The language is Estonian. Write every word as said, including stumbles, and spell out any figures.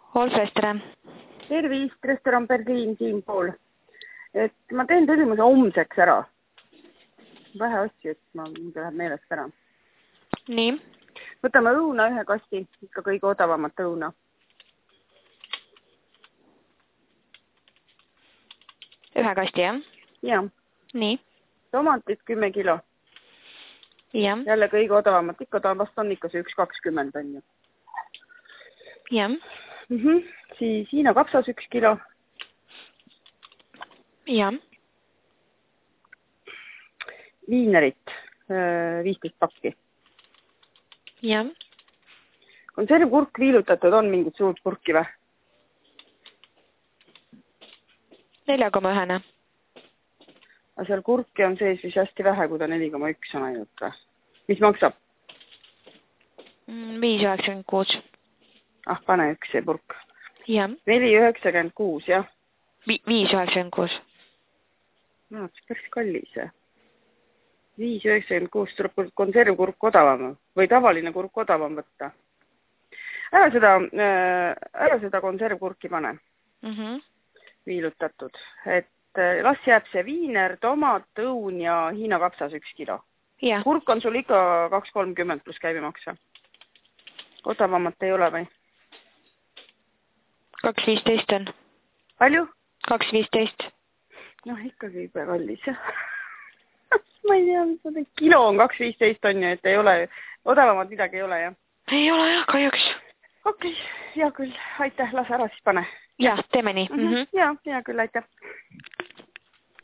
Olfes, tere. Tervist, restoran Berliin siinpool. Et ma teen tellimuse homseks ära. Vähe asju, et ma muidu läheb meelest ära. Nii. Võtame õuna ühe kasti, ikka kõige odavamat õuna. Ühe kasti, jah? Ja. Nii. Tomatit kümme kilo. Ja. Jälle kõige odavamat, ikka ta vast on ikka see üks kakskümmend on ju. Ja. Mm -hmm. Siis Hiina kapsas üks kilo. Ja. Viinerit viisteist pakki. Ja. Konservkurk viilutatud on mingit suurt kurki või? nelja koma üks. Aga seal kurki on sees vist hästi vähe, kui ta neli koma üks on ainult või? Mis maksab? viis üheksakümmend kuus. Ah, pane üks see purk. Ja. neli üheksakümmend kuus, jah? viis üheksakümmend kuus. No, see päris kallis. viis üheksakümmend kuus tuleb konservkurk odavam või tavaline kurk odavam võtta. Ära seda, ära seda konservkurki pane. Mm -hmm. Viilutatud. Et las jääb see viiner, tomat, õun ja Hiina kapsas üks kilo. Ja. Kurk on sul ikka kaks kolmkümmend pluss käibemaksa. Odavamat ei ole või? kaks viisteist on. Palju? kaks viisteist. Noh, ikkagi juba kallis. Ma ei tea, mis on, kilo on kaks viisteist on ju, et ei ole, odavamat midagi ei ole, jah? Ei ole jah, kahjuks. Okei, okay, hea küll, aitäh, lase ära siis pane. Jah, teeme nii. Mm -hmm. Ja, hea küll, aitäh.